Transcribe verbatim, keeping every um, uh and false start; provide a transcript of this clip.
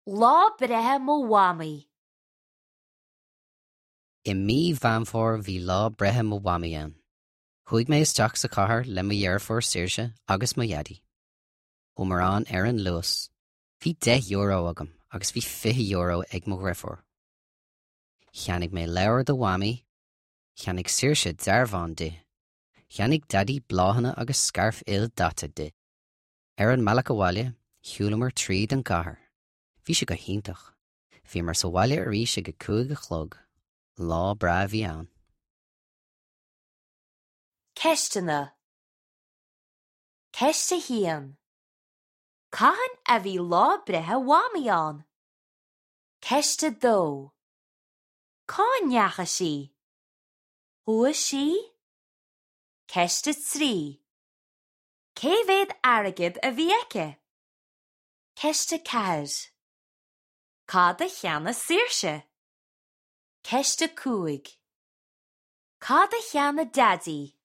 Lá brethe mo wamaí. I mí bhanfór bhí lá brethe mo wamaí ann. Chuaigh mé isteach sa chathair le mo dhearfóir saoirse agus mo dheadí. Ó mar an ar an luas. Bhí dech euro agam agus bhí fiche euro ag mo ghriofóir. Cheannig mé leabhar do wamaí, cheannig saoirse dearbhán di, cheannig daddy bláhanna agus scarf il data di. Ar an malach a bhaile, thiúlamar tríd an chathair. Bhí sé go híntach. Bhí mar sa bhaile a rís ag go cúig a chlog. Lá bra bhí ann. Ceistena. Ceiste hían. Cahan a bhí lá brethe wamaí an. Ceiste dó. Cá neacha sí? Thua sí? Ceiste trí. Cé bhéad airgid a bhí aice? Ceiste ceir. Cad a cheanna saoirse? Ceiste cúig. Cad a cheanna daddy?